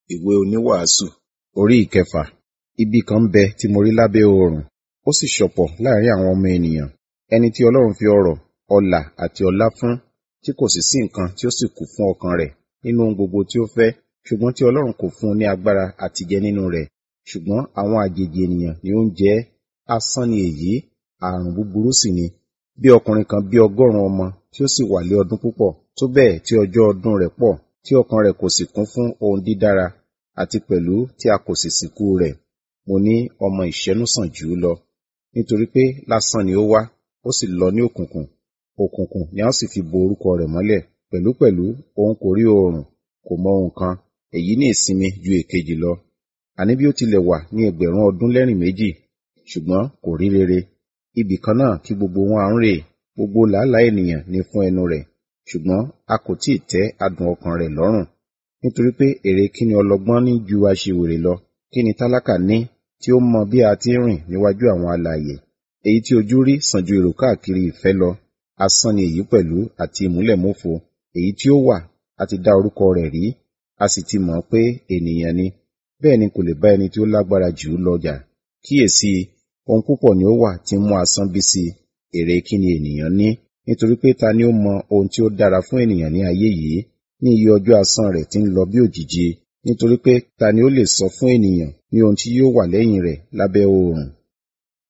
Ìwé oníwàásù orí ìkẹfà. Ibi kan ń bẹ tí mo rí lábẹ́ oòrùn, ó sì ṣọ̀pọ̀ láàrin àwọn ọmọ ènìyàn. Ẹni tí Ọlọ́run fi ọrọ̀, ọlà àti ọlá fún, tí kò sì sí nǹkan tí ó sì kù fún ọkàn rẹ̀ nínú ohun gbogbo tí ó fẹ́, ṣùgbọ́n tí Ọlọ́run kò fún un ní agbára àti jẹ nínú rẹ̀. Ṣùgbọ́n àwọn àjèjì ènìyàn ni ó ń jẹ ẹ́. Asán ni èyí, ààrùn búburú sì ni. Bí ọkùnrin kan bí 100 ọmọ tí ó sì wà lé ọdún púpọ̀, tó bẹ́ẹ̀ tí ọjọ́ ọdún rẹ̀ pọ̀, tí ọkàn rẹ̀ kò sì kún fún ohun dídára, àti pẹ̀lú tí a kò sì sìnkú rẹ̀. Mo ní ọmọ ìṣẹ́nú sàn jù ú lọ, nítorí pé lásán ni ó wá, ó sì lọ ní òkùnkùn. Òkùnkùn ni a ó sì fi bo orúkọ rẹ̀ mọ́lẹ̀. Pẹ̀lúpẹ̀lú òun kò rí oòrùn, kò mọ ohun kan. Èyí ní ìsinmi ju èkejì lọ. Àní bí ó tilẹ̀ wà ní 1000 ọdún lẹ́rìn méjì, ṣùgbọ́n kò rí rere. Ibì kan náà kí gbogbo wọn ń rè. Gbogbo làálàá ènìyàn ni fún ẹnu rẹ̀, ṣùgbọ́n a kò tí ì tẹ́ adùn ọkàn rẹ̀ lọ́rùn. Nítorí pé èrè kí ni ọlọ́gbọ́n ní ju aṣiwèrè lọ? Kí ni tálákà ní tí ó mọ bí a ti ń rìn níwájú àwọn alààyè? Èyí tí ojú rí sàn ju èrò káàkiri ìfẹ́ lọ. Asán ni èyí pẹ̀lú àti ìmúlẹ̀mófo. Èyí tí ó wà, a ti dá orúkọ rẹ̀ rí, a sì ti mọ̀ pé ènìyàn ni. Bẹ́ẹ̀ ni kò lè bá ẹni tí ó lágbára jù ú lọ jà. Kíyèsí, ohun púpọ̀ ni ó wà tí ń mú asán bí sí. Èrè kí ni ènìyàn ní? Nítorí pé ta ni ó mọ ohun tí ó dára fún ènìyàn ní ayé yìí, ní iye ọjọ́ asán rẹ̀ tí ń lọ bí òjìji? Nítorí pé ta ni ó lè sọ fún ènìyàn ní ohun tí yóò wà lẹ́yìn rẹ̀ lábẹ́ oòrùn?